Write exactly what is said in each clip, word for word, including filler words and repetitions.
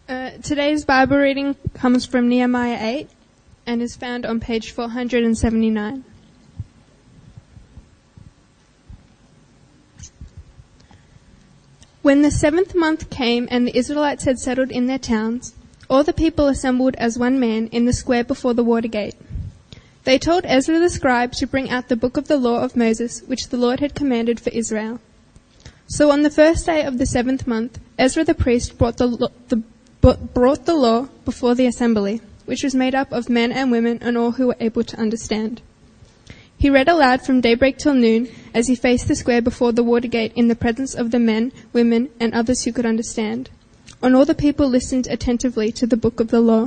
Uh, today's Bible reading comes from Nehemiah eight and is found on page four hundred seventy-nine. When the seventh month came and the Israelites had settled in their towns, all the people assembled as one man in the square before the water gate. They told Ezra the scribe to bring out the book of the law of Moses, which the Lord had commanded for Israel. So on the first day of the seventh month, Ezra the priest brought the, lo- the brought the law before the assembly, which was made up of men and women and all who were able to understand. He read aloud from daybreak till noon as he faced the square before the water gate in the presence of the men, women, and others who could understand. And all the people listened attentively to the book of the law.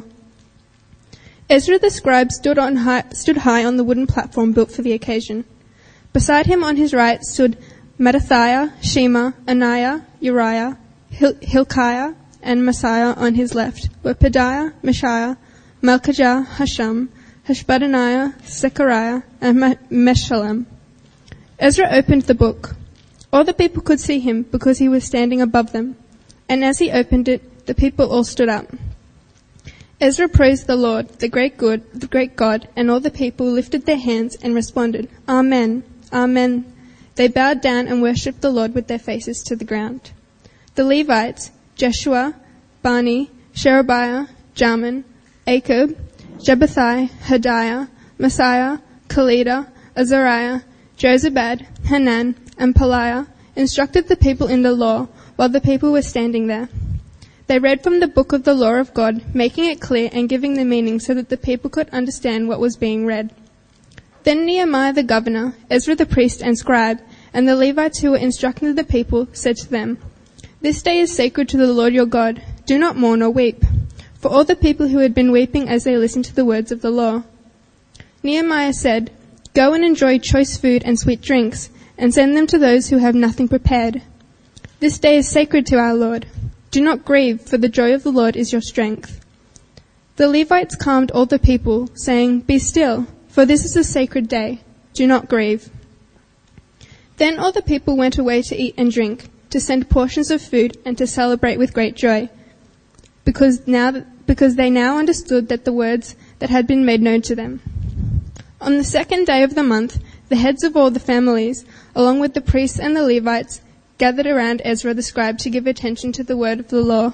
Ezra the scribe stood, on high, stood high on the wooden platform built for the occasion. Beside him on his right stood Mattithiah, Shema, Ananiah, Uriah, Hil- Hilkiah, and Messiah. On his left were Pedaiah, Mishiah, Malchijah, Hashum, Hashbadaniah, Zechariah, and Meshullam. Ezra opened the book. All the people could see him because he was standing above them. And as he opened it, the people all stood up. Ezra praised the Lord, the great good, the great God, and all the people lifted their hands and responded, Amen, Amen. They bowed down and worshipped the Lord with their faces to the ground. The Levites, Jeshua, Bani, Sherebiah, Jamin, Akub, Jebethai, Hodiah, Messiah, Kelida, Azariah, Jozabad, Hanan, and Peliah, instructed the people in the law while the people were standing there. They read from the book of the law of God, making it clear and giving the meaning so that the people could understand what was being read. Then Nehemiah the governor, Ezra the priest and scribe, and the Levites who were instructing the people said to them, This day is sacred to the Lord your God. Do not mourn or weep. For all the people who had been weeping as they listened to the words of the law. Nehemiah said, Go and enjoy choice food and sweet drinks, and send them to those who have nothing prepared. This day is sacred to our Lord. Do not grieve, for the joy of the Lord is your strength. The Levites calmed all the people, saying, Be still, for this is a sacred day. Do not grieve. Then all the people went away to eat and drink, to send portions of food, and to celebrate with great joy, because now because they now understood that the words that had been made known to them. On the second day of the month, the heads of all the families, along with the priests and the Levites, gathered around Ezra the scribe to give attention to the word of the law.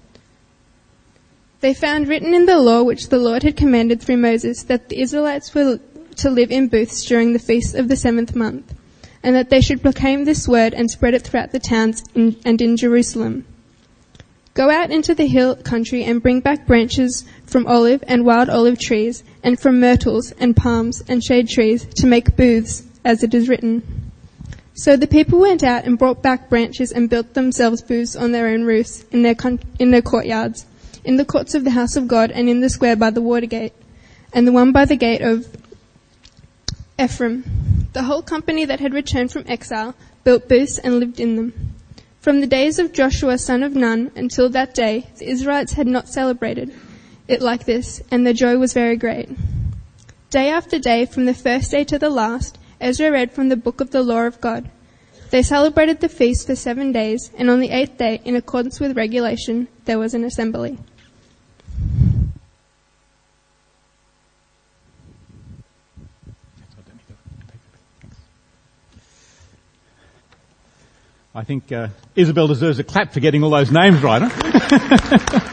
They found written in the law which the Lord had commanded through Moses that the Israelites were to live in booths during the feast of the seventh month, and that they should proclaim this word and spread it throughout the towns in, and in Jerusalem. Go out into the hill country and bring back branches from olive and wild olive trees, and from myrtles and palms and shade trees to make booths, as it is written. So the people went out and brought back branches and built themselves booths on their own roofs, in their con- in their courtyards, in the courts of the house of God, and in the square by the water gate, and the one by the gate of Ephraim. The whole company that had returned from exile built booths and lived in them. From the days of Joshua son of Nun until that day, the Israelites had not celebrated it like this, and their joy was very great. Day after day, from the first day to the last, Ezra read from the book of the law of God. They celebrated the feast for seven days, and on the eighth day, in accordance with regulation, there was an assembly. I think uh, Isabel deserves a clap for getting all those names right, huh?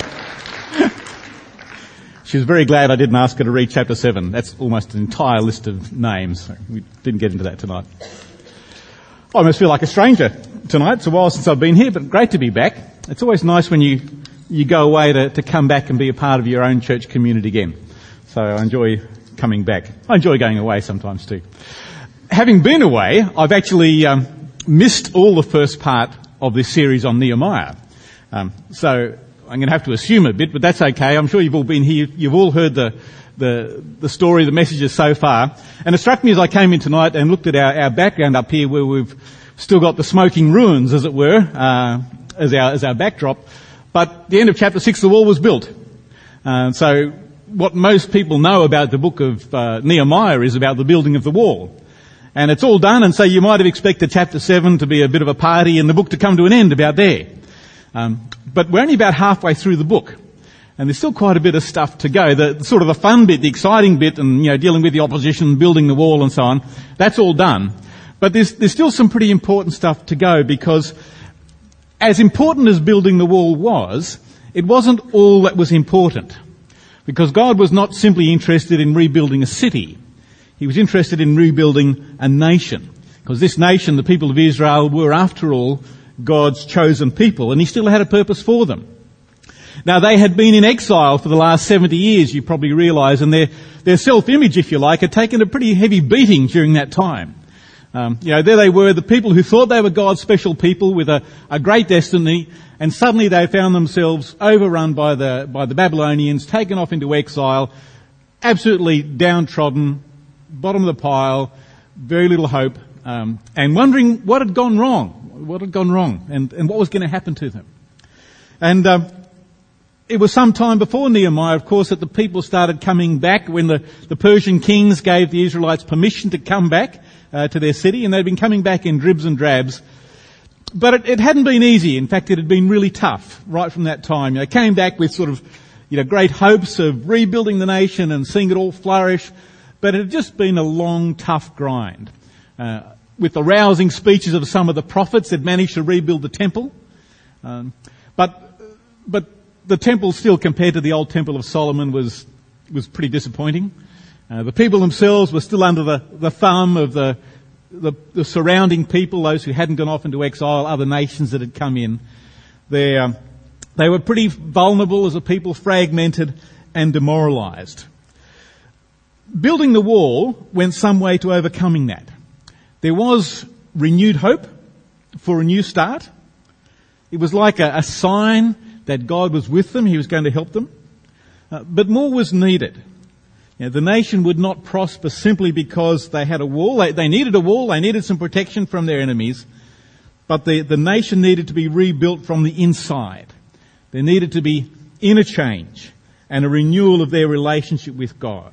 She was very glad I didn't ask her to read chapter seven. That's almost an entire list of names. We didn't get into that tonight. I almost feel like a stranger tonight. It's a while since I've been here, but great to be back. It's always nice when you, you go away to, to come back and be a part of your own church community again. So I enjoy coming back. I enjoy going away sometimes too. Having been away, I've actually um, missed all the first part of this series on Nehemiah. Um, so I'm going to have to assume a bit, but that's okay. I'm sure you've all been here. You've all heard the, the, the story, the messages so far. And it struck me as I came in tonight and looked at our, our background up here where we've still got the smoking ruins, as it were, uh, as our, as our backdrop. But at the end of chapter six, the wall was built. Uh, so what most people know about the book of uh, Nehemiah is about the building of the wall. And it's all done, and so you might have expected chapter seven to be a bit of a party and the book to come to an end about there. Um, but we're only about halfway through the book. And there's still quite a bit of stuff to go. The sort of the fun bit, the exciting bit, and, you know, dealing with the opposition, building the wall and so on, that's all done. But there's, there's still some pretty important stuff to go, because as important as building the wall was, it wasn't all that was important. Because God was not simply interested in rebuilding a city. He was interested in rebuilding a nation. Because this nation, the people of Israel, were after all God's chosen people, and he still had a purpose for them. Now, they had been in exile for the last seventy years, you probably realise, and their, their self-image, if you like, had taken a pretty heavy beating during that time. Um, you know, there they were, the people who thought they were God's special people with a, a great destiny, and suddenly they found themselves overrun by the, by the Babylonians, taken off into exile, absolutely downtrodden, bottom of the pile, very little hope, um, and wondering what had gone wrong, what had gone wrong, and, and what was going to happen to them. And, um, It was some time before Nehemiah, of course, that the people started coming back when the, the Persian kings gave the Israelites permission to come back uh, to their city, and they'd been coming back in dribs and drabs. But it, it hadn't been easy. In fact, it had been really tough right from that time. They came back with sort of, you know, great hopes of rebuilding the nation and seeing it all flourish, but it had just been a long, tough grind. Uh, with the rousing speeches of some of the prophets, they'd managed to rebuild the temple. Um, but, but, The temple still, compared to the old temple of Solomon, was was pretty disappointing. Uh, the people themselves were still under the, the thumb of the, the the surrounding people, those who hadn't gone off into exile, other nations that had come in. They, um, they were pretty vulnerable as a people, fragmented and demoralised. Building the wall went some way to overcoming that. There was renewed hope for a new start. It was like a, a sign that God was with them, he was going to help them. Uh, but more was needed. You know, the nation would not prosper simply because they had a wall. They, they needed a wall, they needed some protection from their enemies. But the, the nation needed to be rebuilt from the inside. There needed to be inner change and a renewal of their relationship with God.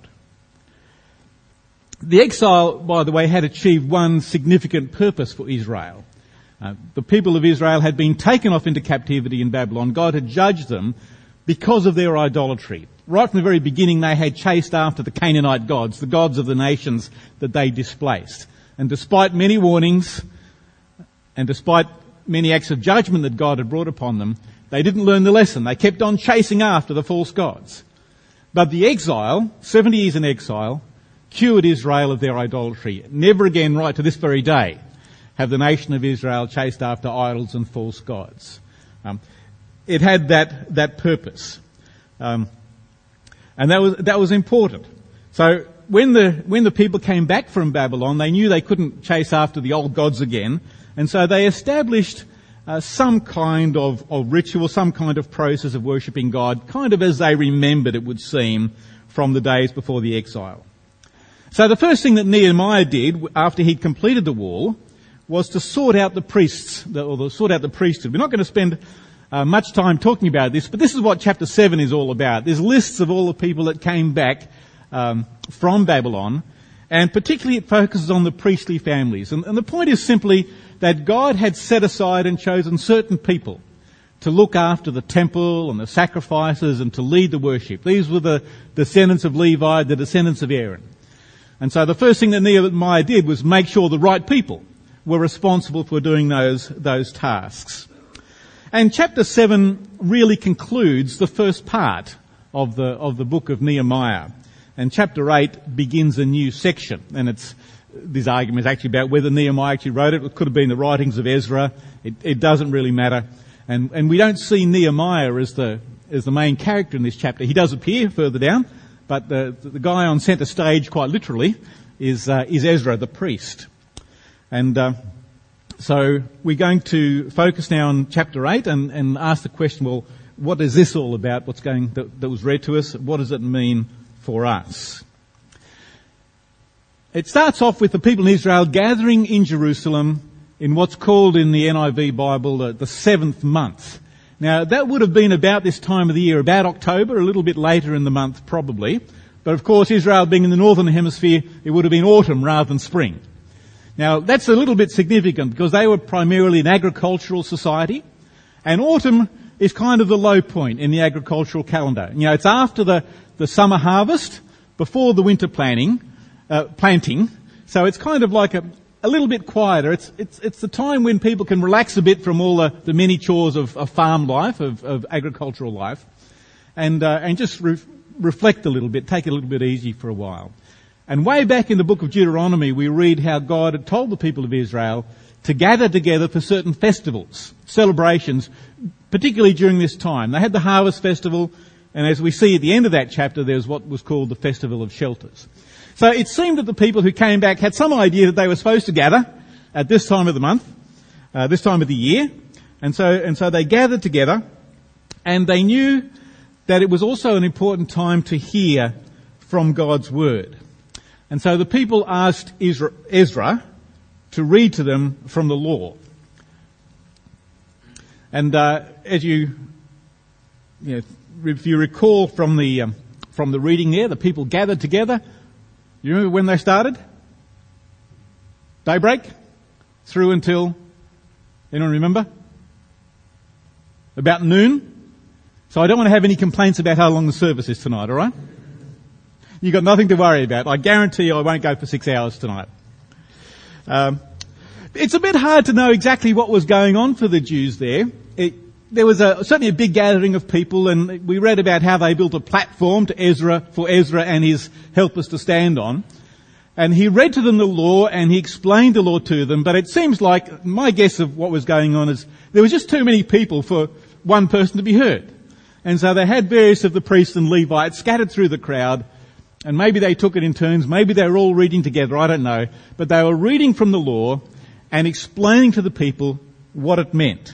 The exile, by the way, had achieved one significant purpose for Israel. Uh, the people of Israel had been taken off into captivity in Babylon. God had judged them because of their idolatry. Right from the very beginning, they had chased after the Canaanite gods, the gods of the nations that they displaced. And despite many warnings, and despite many acts of judgment that God had brought upon them, they didn't learn the lesson. They kept on chasing after the false gods. But the exile, seventy years in exile, cured Israel of their idolatry. Never again, right to this very day, have the nation of Israel chased after idols and false gods. Um, it had that that purpose, um, and that was that was important. So when the when the people came back from Babylon, they knew they couldn't chase after the old gods again, and so they established uh, some kind of, of ritual, some kind of process of worshipping God, kind of as they remembered, it would seem, from the days before the exile. So the first thing that Nehemiah did after he'd completed the wall was to sort out the priests, or the, sort out the priesthood. We're not going to spend uh, much time talking about this, but this is what chapter seven is all about. There's lists of all the people that came back um, from Babylon, and particularly it focuses on the priestly families. And, and the point is simply that God had set aside and chosen certain people to look after the temple and the sacrifices and to lead the worship. These were the descendants of Levi, the descendants of Aaron. And so the first thing that Nehemiah did was make sure the right people were responsible for doing those, those tasks. And chapter seven really concludes the first part of the, of the book of Nehemiah. And chapter eight begins a new section. And it's, this argument is actually about whether Nehemiah actually wrote it. It could have been the writings of Ezra. It, it doesn't really matter. And, and we don't see Nehemiah as the, as the main character in this chapter. He does appear further down, but the, the guy on centre stage, quite literally, is, uh, is Ezra, the priest. And uh, so we're going to focus now on chapter eight and, and ask the question, well, what is this all about? What's going that, that was read to us? What does it mean for us? It starts off with the people in Israel gathering in Jerusalem in what's called in the N I V Bible the, the seventh month. Now, that would have been about this time of the year, about October, a little bit later in the month probably. But of course, Israel being in the northern hemisphere, it would have been autumn rather than spring. Now, that's a little bit significant because they were primarily an agricultural society, and autumn is kind of the low point in the agricultural calendar. You know, it's after the, the summer harvest, before the winter planting, uh, planting. So it's kind of like a, a little bit quieter. It's, it's, it's the time when people can relax a bit from all the, the many chores of, of farm life, of, of agricultural life, and, uh, and just re- reflect a little bit, take it a little bit easy for a while. And way back in the book of Deuteronomy, we read how God had told the people of Israel to gather together for certain festivals, celebrations, particularly during this time. They had the harvest festival, and as we see at the end of that chapter, there's what was called the Festival of Shelters. So it seemed that the people who came back had some idea that they were supposed to gather at this time of the month, uh, this time of the year, and so and so they gathered together, and they knew that it was also an important time to hear from God's word. And so the people asked Ezra to read to them from the law. And uh, as you, you know, if you recall from the um, from the reading there, the people gathered together. You remember when they started? Daybreak? Through until, anyone remember? About noon? So I don't want to have any complaints about how long the service is tonight, alright? You've got nothing to worry about. I guarantee you I won't go for six hours tonight. Um, it's a bit hard to know exactly what was going on for the Jews there. It, there was a, certainly a big gathering of people, and we read about how they built a platform to Ezra, for Ezra and his helpers to stand on. And he read to them the law and he explained the law to them, but it seems like my guess of what was going on is there was just too many people for one person to be heard. And so they had various of the priests and Levites scattered through the crowd, and maybe they took it in turns, maybe they were all reading together, I don't know, but they were reading from the law and explaining to the people what it meant.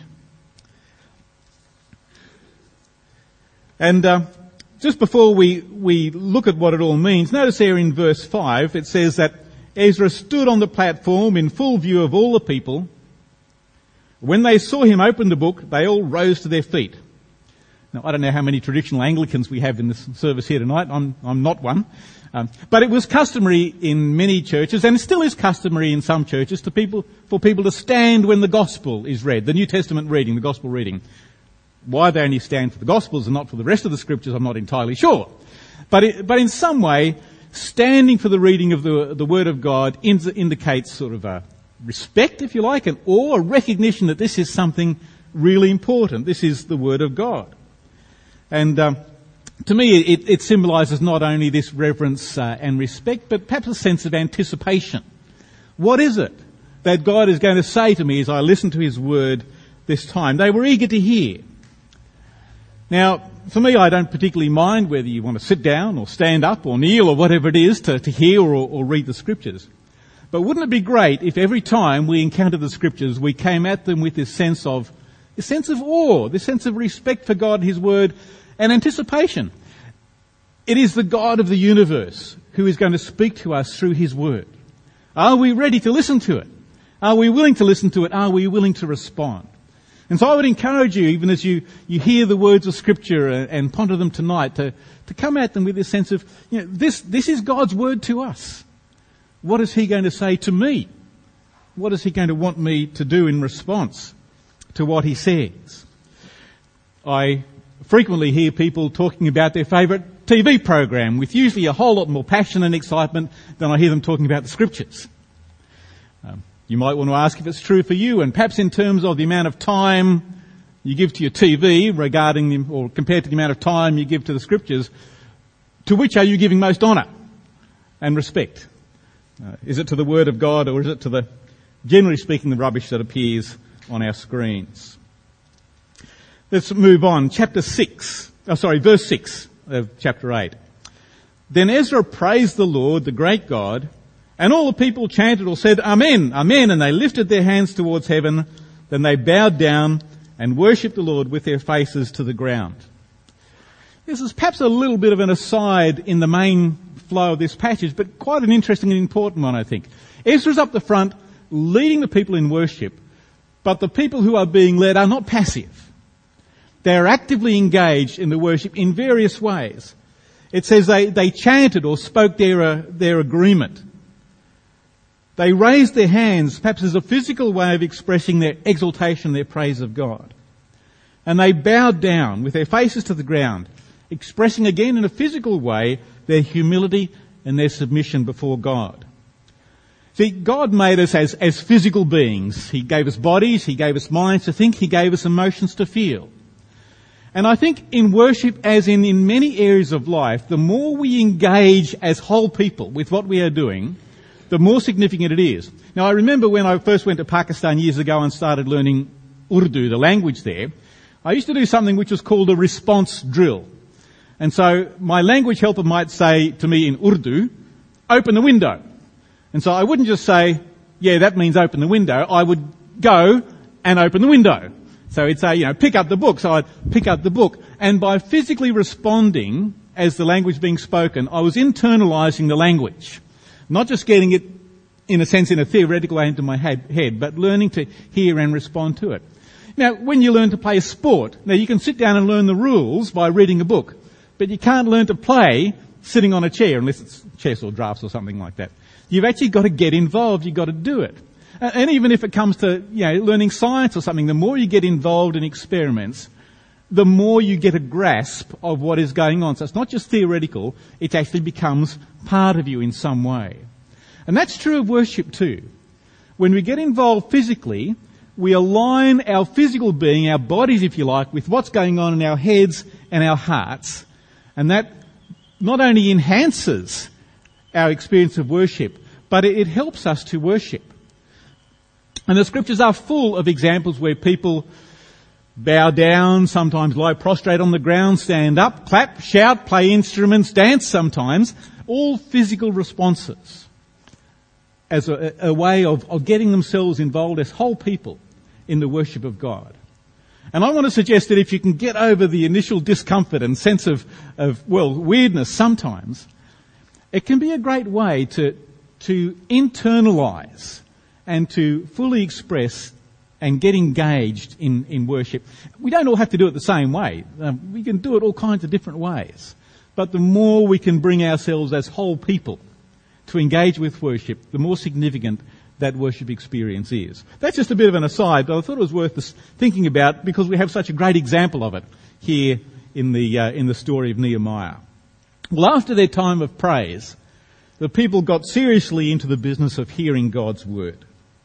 And uh, just before we, we look at what it all means, notice here in verse five, it says that Ezra stood on the platform in full view of all the people. When they saw him open the book, they all rose to their feet. Now, I don't know how many traditional Anglicans we have in this service here tonight. I'm, I'm not one. Um, but it was customary in many churches, and it still is customary in some churches, to people, for people to stand when the gospel is read, the New Testament reading, the gospel reading. Why they only stand for the Gospels and not for the rest of the Scriptures, I'm not entirely sure. But it, but in some way, standing for the reading of the, the Word of God ind- indicates sort of a respect, if you like, and or a recognition that this is something really important. This is the Word of God. And um, to me, it, it symbolises not only this reverence uh, and respect, but perhaps a sense of anticipation. What is it that God is going to say to me as I listen to His Word this time? They were eager to hear. Now, for me, I don't particularly mind whether you want to sit down or stand up or kneel or whatever it is to, to hear or, or read the Scriptures. But wouldn't it be great if every time we encountered the Scriptures, we came at them with this sense of, this sense of awe, this sense of respect for God and His Word, and anticipation. It is the God of the universe who is going to speak to us through His Word. Are we ready to listen to it? Are we willing to listen to it? Are we willing to respond? And so I would encourage you, even as you, you hear the words of Scripture and, and ponder them tonight, to, to come at them with this sense of, you know, this, this is God's Word to us. What is He going to say to me? What is He going to want me to do in response to what He says? I frequently hear people talking about their favourite T V program with usually a whole lot more passion and excitement than I hear them talking about the Scriptures. Um, You might want to ask if it's true for you, and perhaps in terms of the amount of time you give to your T V regarding the, or compared to the amount of time you give to the Scriptures, to which are you giving most honour and respect? Uh, is it to the Word of God, or is it to the, generally speaking, the rubbish that appears on our screens? Let's move on. Chapter six, oh sorry, verse six of chapter eight. Then Ezra praised the Lord, the great God, and all the people chanted or said, Amen, Amen, and they lifted their hands towards heaven. Then they bowed down and worshipped the Lord with their faces to the ground. This is perhaps a little bit of an aside in the main flow of this passage, but quite an interesting and important one, I think. Ezra's up the front, leading the people in worship, but the people who are being led are not passive. They are actively engaged in the worship in various ways. It says they, they chanted or spoke their, uh, their agreement. They raised their hands, perhaps as a physical way of expressing their exaltation, their praise of God. And they bowed down with their faces to the ground, expressing again in a physical way their humility and their submission before God. See, God made us as, as physical beings. He gave us bodies, He gave us minds to think, He gave us emotions to feel. And I think in worship, as in, in many areas of life, the more we engage as whole people with what we are doing, the more significant it is. Now, I remember when I first went to Pakistan years ago and started learning Urdu, the language there, I used to do something which was called a response drill. And so my language helper might say to me in Urdu, open the window. And so I wouldn't just say, yeah, that means open the window. I would go and open the window. So he'd say, you know, pick up the book. So I'd pick up the book. And by physically responding as the language being spoken, I was internalizing the language. Not just getting it, in a sense, in a theoretical way into my head, but learning to hear and respond to it. Now, when you learn to play a sport, now you can sit down and learn the rules by reading a book, but you can't learn to play sitting on a chair unless it's chess or drafts or something like that. You've actually got to get involved. You've got to do it. And even if it comes to, you know, learning science or something, the more you get involved in experiments, the more you get a grasp of what is going on. So it's not just theoretical, it actually becomes part of you in some way. And that's true of worship too. When we get involved physically, we align our physical being, our bodies if you like, with what's going on in our heads and our hearts. And that not only enhances our experience of worship, but it, it helps us to worship. And the scriptures are full of examples where people bow down, sometimes lie prostrate on the ground, stand up, clap, shout, play instruments, dance sometimes, all physical responses as a, a way of, of getting themselves involved as whole people in the worship of God. And I want to suggest that if you can get over the initial discomfort and sense of, of well, weirdness sometimes, it can be a great way to, to internalize and to fully express and get engaged in, in worship. We don't all have to do it the same way. Um, we can do it all kinds of different ways. But the more we can bring ourselves as whole people to engage with worship, the more significant that worship experience is. That's just a bit of an aside, but I thought it was worth thinking about because we have such a great example of it here in the uh, in the story of Nehemiah. Well, after their time of praise, the people got seriously into the business of hearing God's word.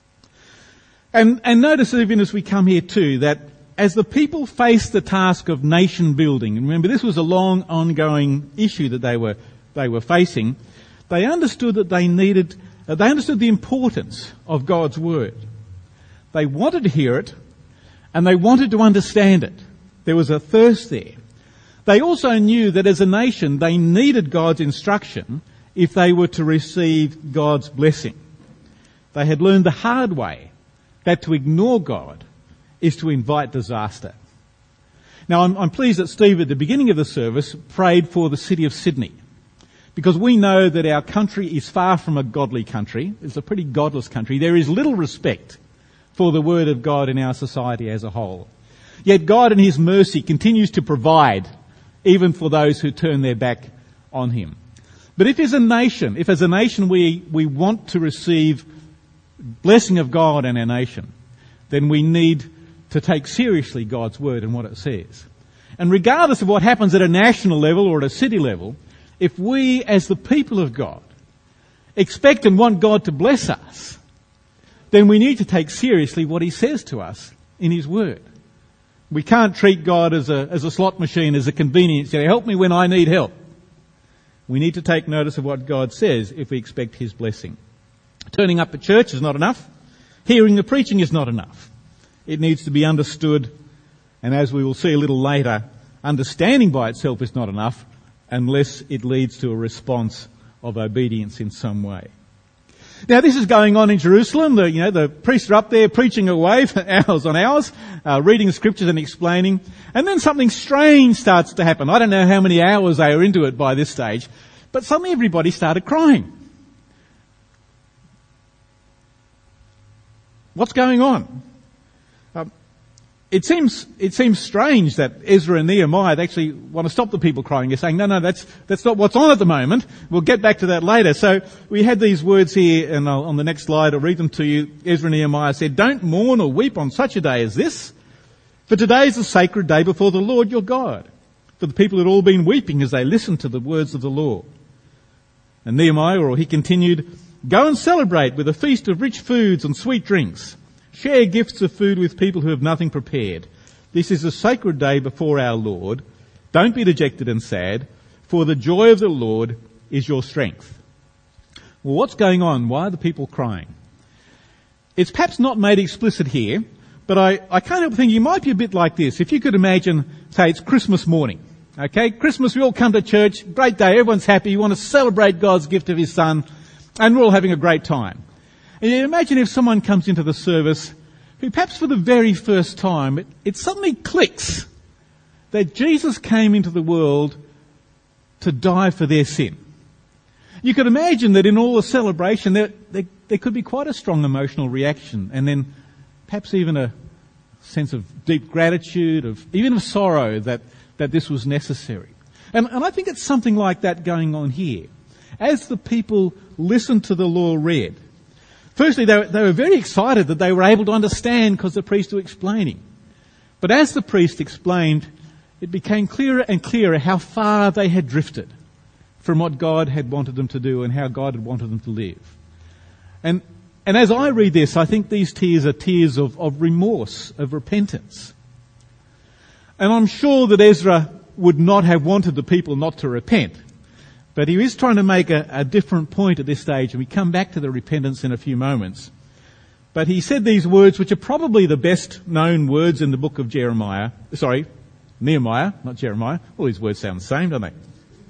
And, and notice even as we come here too, that as the people faced the task of nation building, and remember this was a long ongoing issue that they were they were facing, they understood that they needed They understood the importance of God's word. They wanted to hear it, and they wanted to understand it. There was a thirst there. They also knew that as a nation, they needed God's instruction if they were to receive God's blessing. They had learned the hard way that to ignore God is to invite disaster. Now, I'm, I'm pleased that Steve, at the beginning of the service, prayed for the city of Sydney. Because we know that our country is far from a godly country. It's a pretty godless country. There is little respect for the word of God in our society as a whole. Yet God in His mercy continues to provide even for those who turn their back on Him. But if as a nation, if as a nation we, we want to receive blessing of God in our nation, then we need to take seriously God's word and what it says. And regardless of what happens at a national level or at a city level, if we, as the people of God, expect and want God to bless us, then we need to take seriously what He says to us in His Word. We can't treat God as a, as a slot machine, as a convenience. Say, help me when I need help. We need to take notice of what God says if we expect His blessing. Turning up at church is not enough. Hearing the preaching is not enough. It needs to be understood, and as we will see a little later, understanding by itself is not enough, unless it leads to a response of obedience in some way. Now, this is going on in Jerusalem. The, you know, the priests are up there preaching away for hours on hours, uh, reading the scriptures and explaining. And then something strange starts to happen. I don't know how many hours they were into it by this stage, but suddenly everybody started crying. What's going on? Um, It seems, it seems strange that Ezra and Nehemiah actually want to stop the people crying. They're saying, no, no, that's, that's not what's on at the moment. We'll get back to that later. So we had these words here, and I'll, on the next slide I'll read them to you. Ezra and Nehemiah said, don't mourn or weep on such a day as this. For today is a sacred day before the Lord your God. For the people had all been weeping as they listened to the words of the law. And Nehemiah, or he continued, go and celebrate with a feast of rich foods and sweet drinks. Share gifts of food with people who have nothing prepared. This is a sacred day before our Lord. Don't be dejected and sad, for the joy of the Lord is your strength. Well, what's going on? Why are the people crying? It's perhaps not made explicit here, but I, I can't help thinking it might be a bit like this. If you could imagine, say it's Christmas morning. Okay, Christmas, we all come to church, great day, everyone's happy, you want to celebrate God's gift of his son, and we're all having a great time. And you imagine if someone comes into the service who perhaps for the very first time, it, it suddenly clicks that Jesus came into the world to die for their sin. You could imagine that in all the celebration there, there, there could be quite a strong emotional reaction, and then perhaps even a sense of deep gratitude, of even of sorrow that, that this was necessary. And, and I think it's something like that going on here. As the people listened to the law read, firstly they were, they were very excited that they were able to understand because the priest was explaining. But as the priest explained, it became clearer and clearer how far they had drifted from what God had wanted them to do and how God had wanted them to live. And and as I read this, I think these tears are tears of, of remorse, of repentance. And I'm sure that Ezra would not have wanted the people not to repent. But he is trying to make a, a different point at this stage, and we come back to the repentance in a few moments. But he said these words, which are probably the best known words in the book of Jeremiah, sorry, Nehemiah, not Jeremiah. All these words sound the same, don't they?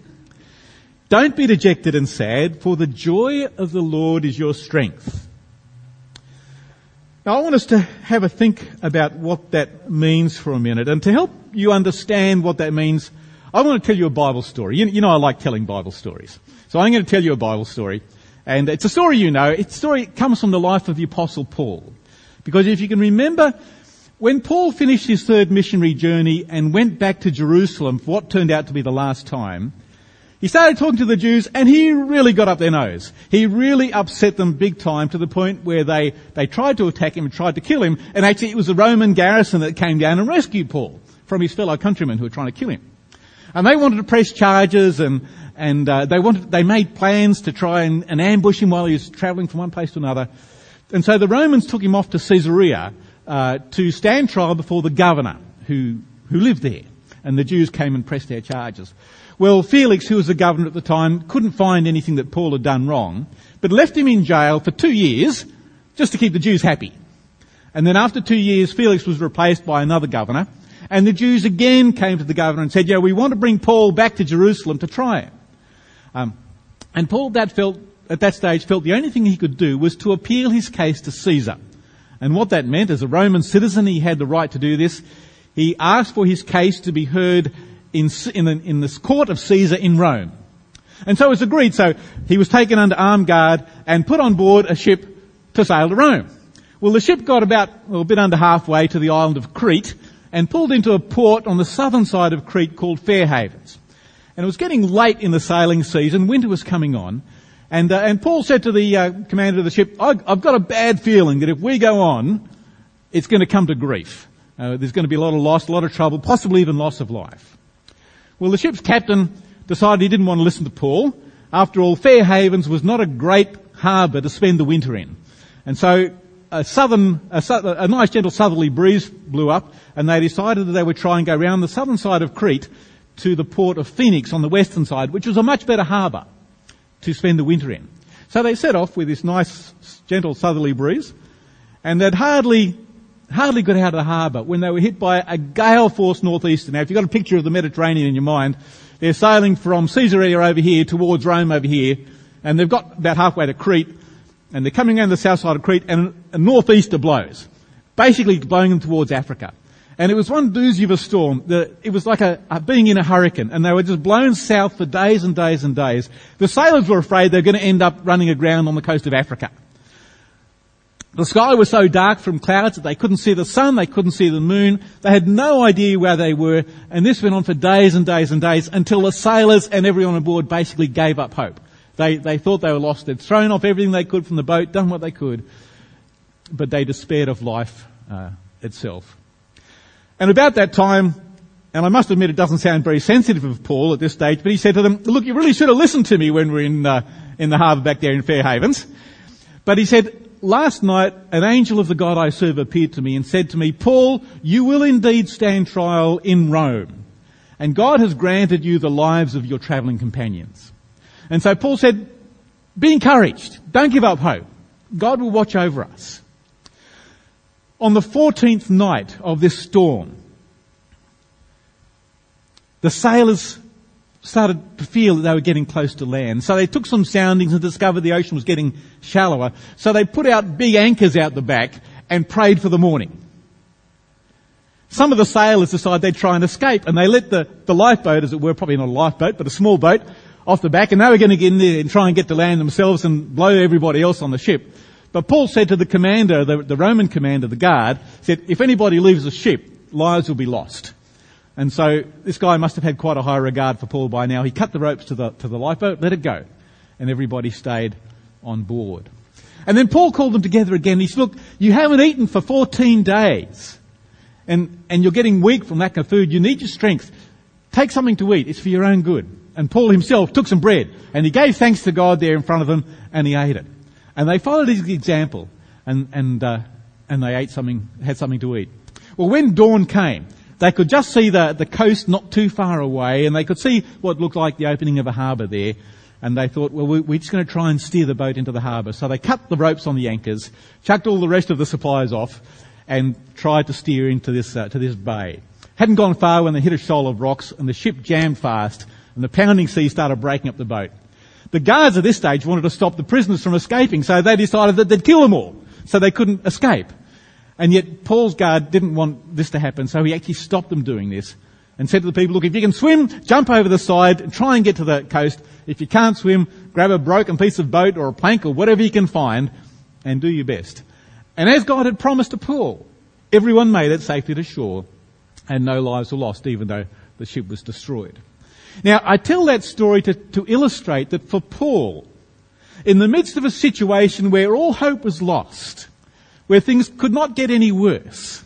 Don't be dejected and sad, for the joy of the Lord is your strength. Now I want us to have a think about what that means for a minute, and to help you understand what that means, I want to tell you a Bible story. You, you know I like telling Bible stories. So I'm going to tell you a Bible story. And it's a story you know. It's a story that comes from the life of the Apostle Paul. Because if you can remember, when Paul finished his third missionary journey and went back to Jerusalem for what turned out to be the last time, he started talking to the Jews and he really got up their nose. He really upset them big time to the point where they, they tried to attack him and tried to kill him. And actually it was the Roman garrison that came down and rescued Paul from his fellow countrymen who were trying to kill him. And they wanted to press charges and, and uh, they wanted, they made plans to try and, and ambush him while he was travelling from one place to another. And so the Romans took him off to Caesarea uh, to stand trial before the governor who, who lived there. And the Jews came and pressed their charges. Well, Felix, who was the governor at the time, couldn't find anything that Paul had done wrong, but left him in jail for two years just to keep the Jews happy. And then after two years, Felix was replaced by another governor, and the Jews again came to the governor and said, yeah, we want to bring Paul back to Jerusalem to try him. Um, and Paul that felt, at that stage felt the only thing he could do was to appeal his case to Caesar. And what that meant, as a Roman citizen, he had the right to do this. He asked for his case to be heard in, in, the, in this court of Caesar in Rome. And so it was agreed. So he was taken under armed guard and put on board a ship to sail to Rome. Well, the ship got about, well, a bit under halfway to the island of Crete and pulled into a port on the southern side of Crete called Fair Havens. And it was getting late in the sailing season. Winter was coming on. And, uh, and Paul said to the uh, commander of the ship, I've got a bad feeling that if we go on, it's going to come to grief. Uh, there's going to be a lot of loss, a lot of trouble, possibly even loss of life. Well, the ship's captain decided he didn't want to listen to Paul. After all, Fair Havens was not a great harbour to spend the winter in. And so a southern, a, a nice gentle southerly breeze blew up, and they decided that they would try and go round the southern side of Crete to the port of Phoenix on the western side, which was a much better harbour to spend the winter in. So they set off with this nice gentle southerly breeze, and they'd hardly hardly got out of the harbour when they were hit by a gale-force northeaster. Now, if you've got a picture of the Mediterranean in your mind, they're sailing from Caesarea over here towards Rome over here, and they've got about halfway to Crete, and they're coming around the south side of Crete, and a northeaster blows, basically blowing them towards Africa. And it was one doozy of a storm. The, it was like a, a being in a hurricane, and they were just blown south for days and days and days. The sailors were afraid they were going to end up running aground on the coast of Africa. The sky was so dark from clouds that they couldn't see the sun, they couldn't see the moon. They had no idea where they were, and this went on for days and days and days until the sailors and everyone on board basically gave up hope. They, they thought they were lost. They'd thrown off everything they could from the boat, done what they could, but they despaired of life uh, itself. And about that time, and I must admit it doesn't sound very sensitive of Paul at this stage, but he said to them, look, you really should have listened to me when we were in, uh, in the harbour back there in Fair Havens. But he said, last night an angel of the God I serve appeared to me and said to me, Paul, you will indeed stand trial in Rome, and God has granted you the lives of your travelling companions. And so Paul said, be encouraged. Don't give up hope. God will watch over us. On the fourteenth night of this storm, the sailors started to feel that they were getting close to land. So they took some soundings and discovered the ocean was getting shallower. So they put out big anchors out the back and prayed for the morning. Some of the sailors decided they'd try and escape, and they let the, the lifeboat, as it were, probably not a lifeboat, but a small boat, off the back, and they were going to get in there and try and get to land themselves and blow everybody else on the ship. But Paul said to the commander, the, the Roman commander, the guard, said, if anybody leaves the ship, lives will be lost. And so this guy must have had quite a high regard for Paul by now. He cut the ropes to the, to the lifeboat, let it go, and everybody stayed on board. And then Paul called them together again. He said, look, you haven't eaten for fourteen days, and, and you're getting weak from lack of food. You need your strength. Take something to eat. It's for your own good. And Paul himself took some bread, and he gave thanks to God there in front of them, and he ate it. And they followed his example, and, and, uh, and they ate something, had something to eat. Well, when dawn came, they could just see the, the coast not too far away, and they could see what looked like the opening of a harbour there. And they thought, well, we're just going to try and steer the boat into the harbour. So they cut the ropes on the anchors, chucked all the rest of the supplies off, and tried to steer into this, uh, to this bay. Hadn't gone far when they hit a shoal of rocks, and the ship jammed fast, and the pounding sea started breaking up the boat. The guards at this stage wanted to stop the prisoners from escaping, so they decided that they'd kill them all, so they couldn't escape. And yet Paul's guard didn't want this to happen, so he actually stopped them doing this and said to the people, look, if you can swim, jump over the side and try and get to the coast. If you can't swim, grab a broken piece of boat or a plank or whatever you can find and do your best. And as God had promised to Paul, everyone made it safely to shore and no lives were lost, even though the ship was destroyed. Now, I tell that story to, to illustrate that for Paul, in the midst of a situation where all hope was lost, where things could not get any worse,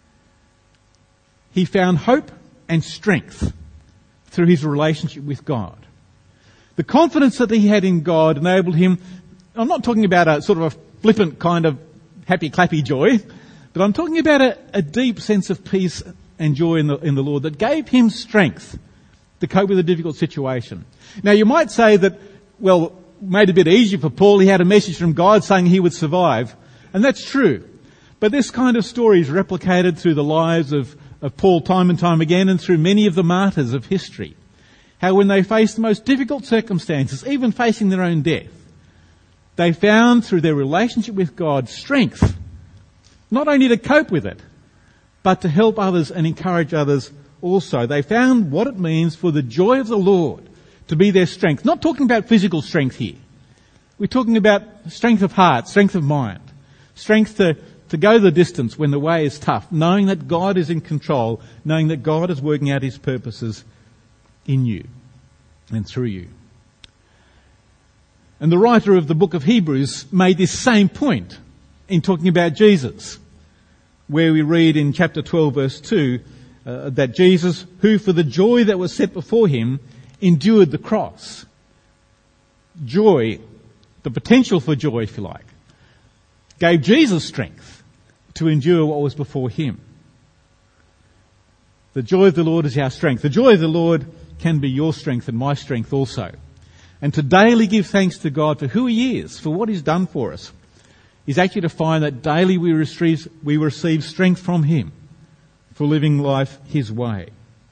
he found hope and strength through his relationship with God. The confidence that he had in God enabled him, I'm not talking about a sort of a flippant kind of happy clappy joy, but I'm talking about a, a deep sense of peace and joy in the, in the Lord that gave him strength to cope with a difficult situation. Now you might say that, well, made it a bit easier for Paul, he had a message from God saying he would survive. And that's true. But this kind of story is replicated through the lives of, of Paul time and time again and through many of the martyrs of history. How when they faced the most difficult circumstances, even facing their own death, they found through their relationship with God strength, not only to cope with it, but to help others and encourage others also. They found what it means for the joy of the Lord to be their strength. Not talking about physical strength here. We're talking about strength of heart, strength of mind, strength to, to go the distance when the way is tough, knowing that God is in control, knowing that God is working out his purposes in you and through you. And the writer of the book of Hebrews made this same point in talking about Jesus, where we read in chapter twelve verse two, Uh, that Jesus, who for the joy that was set before him, endured the cross. Joy, the potential for joy, if you like, gave Jesus strength to endure what was before him. The joy of the Lord is our strength. The joy of the Lord can be your strength and my strength also. And to daily give thanks to God for who he is, for what he's done for us, is actually to find that daily we receive, we receive strength from him for living life his way.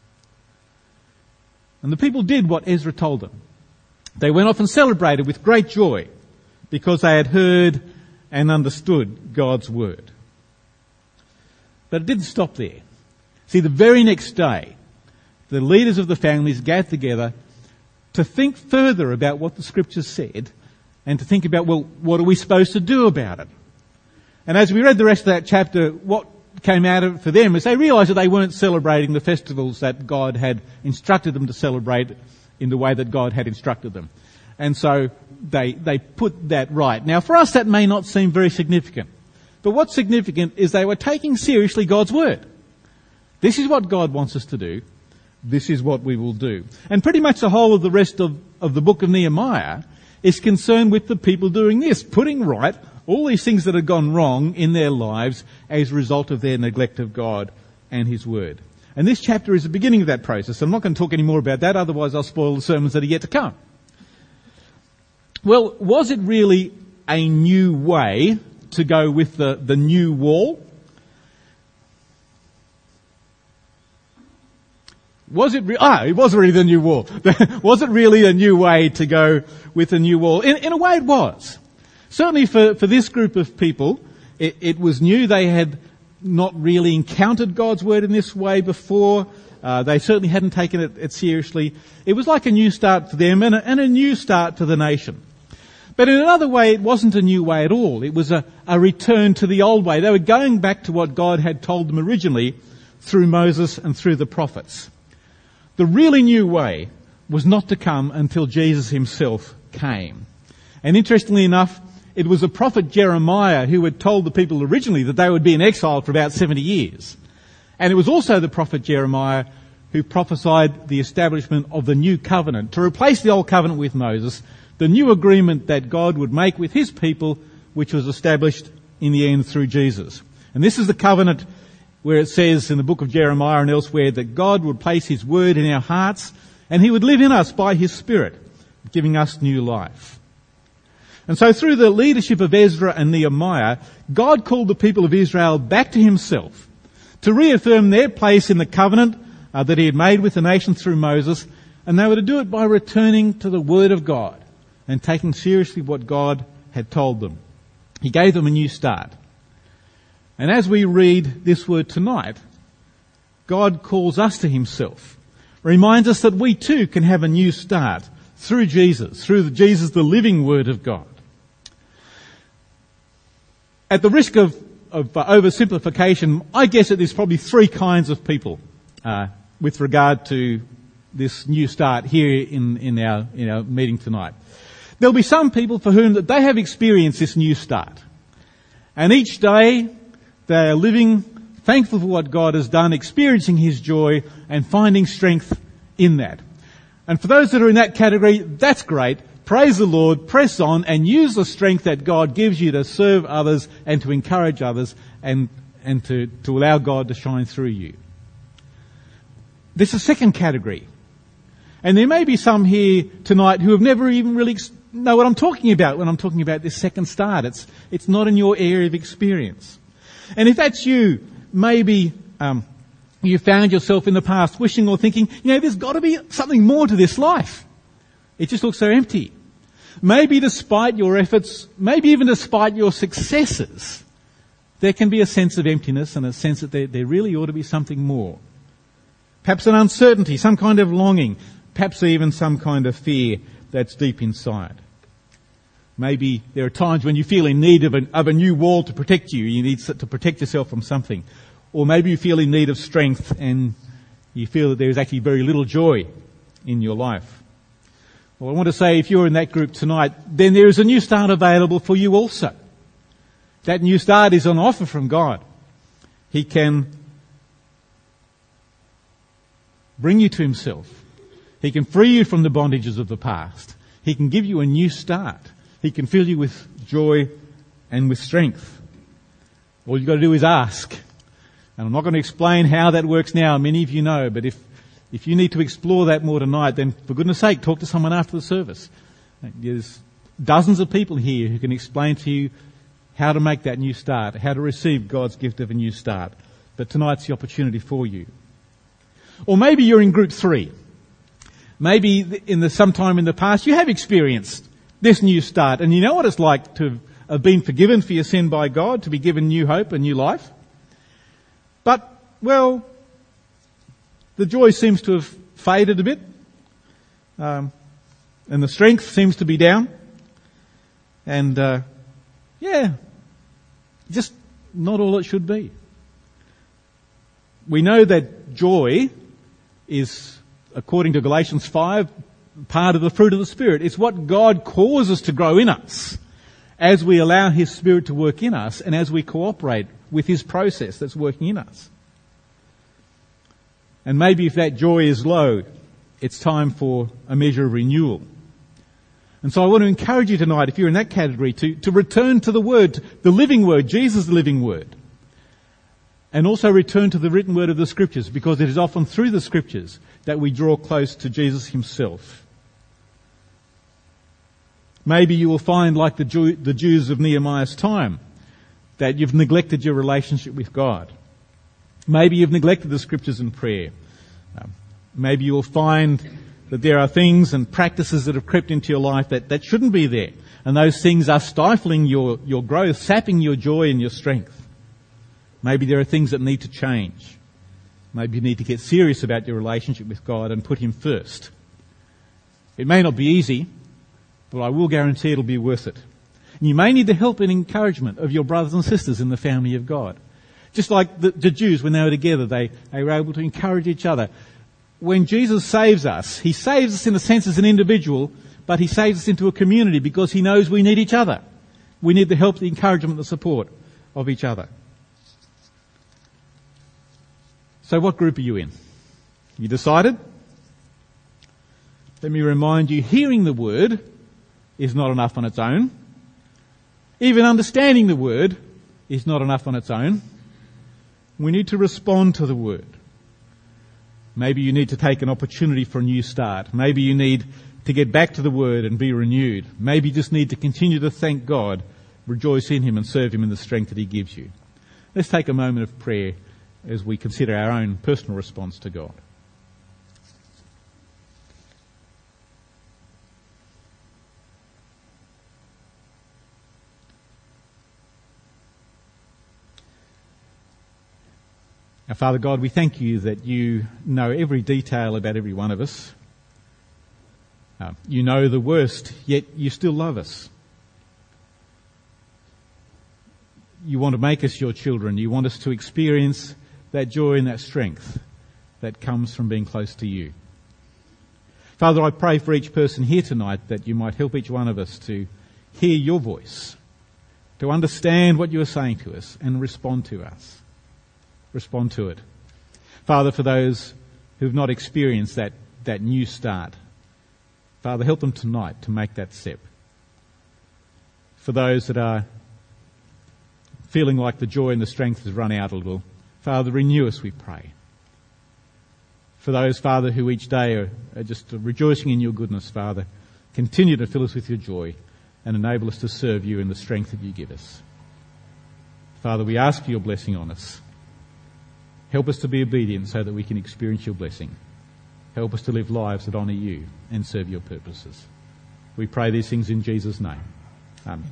And the people did what Ezra told them. They went off and celebrated with great joy because they had heard and understood God's word. But it didn't stop there. See, the very next day, the leaders of the families gathered together to think further about what the scriptures said and to think about, well, what are we supposed to do about it? And as we read the rest of that chapter, what came out of it for them is they realised that they weren't celebrating the festivals that God had instructed them to celebrate in the way that God had instructed them. And so they, they put that right. Now for us that may not seem very significant. But what's significant is they were taking seriously God's word. This is what God wants us to do. This is what we will do. And pretty much the whole of the rest of, of the book of Nehemiah is concerned with the people doing this, putting right all these things that have gone wrong in their lives as a result of their neglect of God and His Word. And this chapter is the beginning of that process. I'm not going to talk any more about that, otherwise I'll spoil the sermons that are yet to come. Well, was it really a new way to go with the, the new wall? Was it, re- ah, it was really the new wall. Was it really a new way to go with the new wall? In, in a way it was. Certainly for, for this group of people, it, it was new. They had not really encountered God's Word in this way before. Uh, they certainly hadn't taken it, it seriously. It was like a new start for them and a, and a new start for the nation. But in another way, it wasn't a new way at all. It was a, a return to the old way. They were going back to what God had told them originally through Moses and through the prophets. The really new way was not to come until Jesus Himself came. And interestingly enough, it was the prophet Jeremiah who had told the people originally that they would be in exile for about seventy years. And it was also the prophet Jeremiah who prophesied the establishment of the new covenant to replace the old covenant with Moses, the new agreement that God would make with His people, which was established in the end through Jesus. And this is the covenant where it says in the book of Jeremiah and elsewhere that God would place His Word in our hearts and He would live in us by His Spirit, giving us new life. And so through the leadership of Ezra and Nehemiah, God called the people of Israel back to Himself to reaffirm their place in the covenant uh, that He had made with the nation through Moses, and they were to do it by returning to the Word of God and taking seriously what God had told them. He gave them a new start. And as we read this word tonight, God calls us to Himself, reminds us that we too can have a new start through Jesus, through Jesus, the living Word of God. At the risk of, of uh, oversimplification, I guess that there's probably three kinds of people uh, with regard to this new start here in, in our in our meeting tonight. There'll be some people for whom that they have experienced this new start, and each day they are living thankful for what God has done, experiencing His joy and finding strength in that. And for those that are in that category, that's great. Praise the Lord, press on and use the strength that God gives you to serve others and to encourage others and, and to, to allow God to shine through you. There's a second category. And there may be some here tonight who have never even really know what I'm talking about when I'm talking about this second start. It's, it's not in your area of experience. And if that's you, maybe um, you found yourself in the past wishing or thinking, you know, there's got to be something more to this life. It just looks so empty. Maybe despite your efforts, maybe even despite your successes, there can be a sense of emptiness and a sense that there, there really ought to be something more. Perhaps an uncertainty, some kind of longing, perhaps even some kind of fear that's deep inside. Maybe there are times when you feel in need of, an, of a new wall to protect you. You need to protect yourself from something. Or maybe you feel in need of strength and you feel that there is actually very little joy in your life. Well, I want to say if you're in that group tonight, then there is a new start available for you also. That new start is on offer from God. He can bring you to Himself. He can free you from the bondages of the past. He can give you a new start. He can fill you with joy and with strength. All you've got to do is ask. And I'm not going to explain how that works now. Many of you know, but if If you need to explore that more tonight, then for goodness sake, talk to someone after the service. There's dozens of people here who can explain to you how to make that new start, how to receive God's gift of a new start. But tonight's the opportunity for you. Or maybe you're in group three. Maybe in the sometime in the past you have experienced this new start, and you know what it's like to have been forgiven for your sin by God, to be given new hope and new life. But, well, the joy seems to have faded a bit, um, and the strength seems to be down, and uh, yeah, just not all it should be. We know that joy is, according to Galatians five, part of the fruit of the Spirit. It's what God causes to grow in us as we allow His Spirit to work in us and as we cooperate with His process that's working in us. And maybe if that joy is low, it's time for a measure of renewal. And so I want to encourage you tonight, if you're in that category, to, to return to the Word, the living Word, Jesus the living Word. And also return to the written Word of the Scriptures, because it is often through the Scriptures that we draw close to Jesus himself. Maybe you will find, like the, Jew, the Jews of Nehemiah's time, that you've neglected your relationship with God. Maybe you've neglected the Scriptures and prayer. Um, maybe you will find that there are things and practices that have crept into your life that, that shouldn't be there. And those things are stifling your, your growth, sapping your joy and your strength. Maybe there are things that need to change. Maybe you need to get serious about your relationship with God and put him first. It may not be easy, but I will guarantee it'll be worth it. And you may need the help and encouragement of your brothers and sisters in the family of God. Just like the, the Jews, when they were together, they, they were able to encourage each other. When Jesus saves us, he saves us in a sense as an individual, but he saves us into a community because he knows we need each other. We need the help, the encouragement, the support of each other. So what group are you in? You decided? Let me remind you, hearing the word is not enough on its own. Even understanding the word is not enough on its own. We need to respond to the word. Maybe you need to take an opportunity for a new start. Maybe you need to get back to the word and be renewed. Maybe you just need to continue to thank God, rejoice in him and serve him in the strength that he gives you. Let's take a moment of prayer as we consider our own personal response to God. Now, Father God, we thank you that you know every detail about every one of us. Uh, you know the worst, yet you still love us. You want to make us your children. You want us to experience that joy and that strength that comes from being close to you. Father, I pray for each person here tonight that you might help each one of us to hear your voice, to understand what you are saying to us and respond to us. Respond to it. Father, for those who have not experienced that, that new start, Father, help them tonight to make that step. For those that are feeling like the joy and the strength has run out a little, Father, renew us, we pray. For those, Father, who each day are, are just rejoicing in your goodness, Father, continue to fill us with your joy and enable us to serve you in the strength that you give us. Father, we ask for your blessing on us. Help us to be obedient so that we can experience your blessing. Help us to live lives that honour you and serve your purposes. We pray these things in Jesus' name. Amen.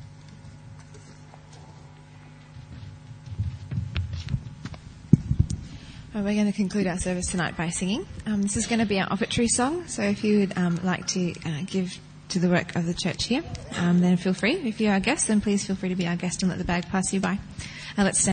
We're going to conclude our service tonight by singing. Um, this is going to be our offertory song, so if you would um, like to uh, give to the work of the church here, um, then feel free. If you're our guest, then please feel free to be our guest and let the bag pass you by. Uh, let's stand.